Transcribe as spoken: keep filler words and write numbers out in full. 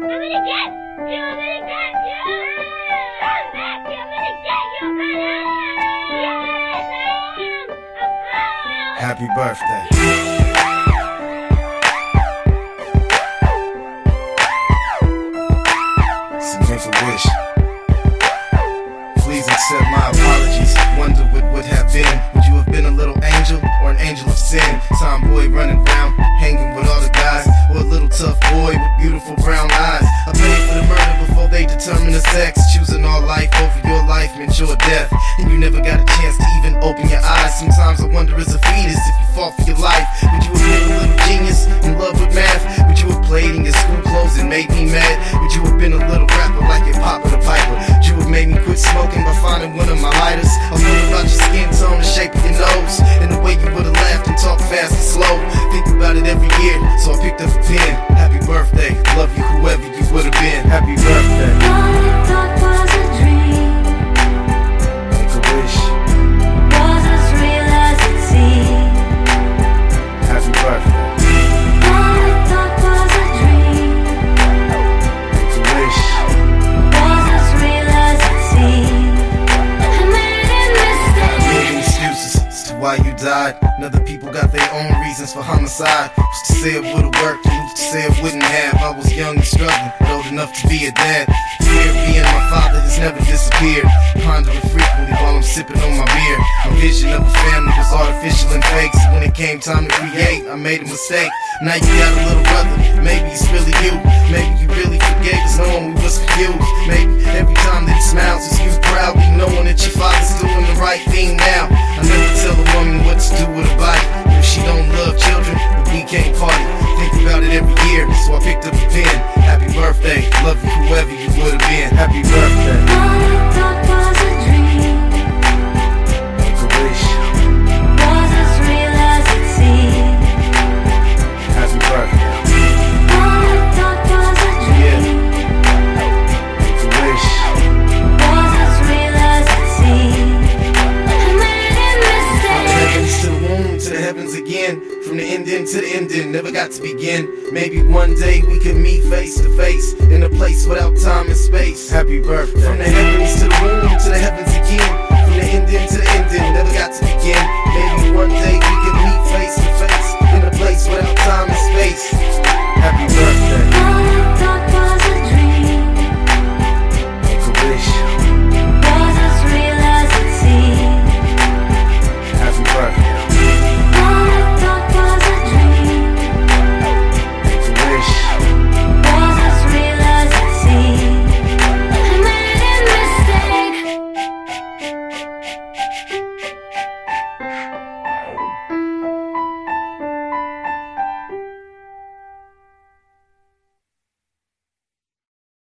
Happy birthday. So make a wish. Please accept my apologies. Wonder what would have been. Would you have been a little angel or an angel of sin? Tomboy running around, hanging with all the guys, or a little tough boy with beautiful brown eyes. I paid for the murder before they determine the sex. Choosing all life over your life meant your death, and you never got a chance to even open your eyes. Sometimes I wonder as a fetus if you fought for your life, would you have been a little genius in love with math? Would you have played in your school clothes and made me mad? Would you have been a little rapper like your Papa the Piper? Would you have made me quit smoking by finding one of my lighters? I wonder about your skin tone, the shape of your nose, and the way you would've laughed and talked fast and slow. Think about it every year, so I picked up a pen. Happy birthday, love you whoever you would've been. Happy birthday. All I thought was a dream. Make a wish. Was as real as it seemed. Happy birthday. All I thought was a dream. Make a wish. Was as real as it seemed. I made a Got a million mistake. excuses as to why you died, and other people got their own reasons for homicide. Who's to say it would've worked, and who's to say it wouldn't have? I was young and struggling, but old enough to be a dad. Fear of being my father has never disappeared. Pondering frequently while I'm sipping on my beer. My vision of a family was artificial and fake, so when it came time to create, I made a mistake. Now you got a little brother, maybe it's really you. Maybe you really forgave us knowing we was confused. Maybe every time that he smiles, it's you proudly knowing that your father's doing the right thing now. I never tell a woman what to do with a body if she don't love children, but we can't party. Think about it every year, so I picked up a pen. Happy birthday, love you whoever you would've been. Happy birthday. All I thought was a dream. Make a wish. Was as real as it seemed. Happy birthday. All I thought was a dream. Make a wish. Was as real as it seemed. I made a From the heavens mistake. to the womb, to the heavens again. From the ending to the ending, never got to begin. Maybe one day we could meet face to face in a place without time and space. Happy birthday. From the heavens to the womb, to the heavens again. From the ending to the ending, never got to begin. Maybe one day we could meet face to face in a place without time and space. Happy birthday.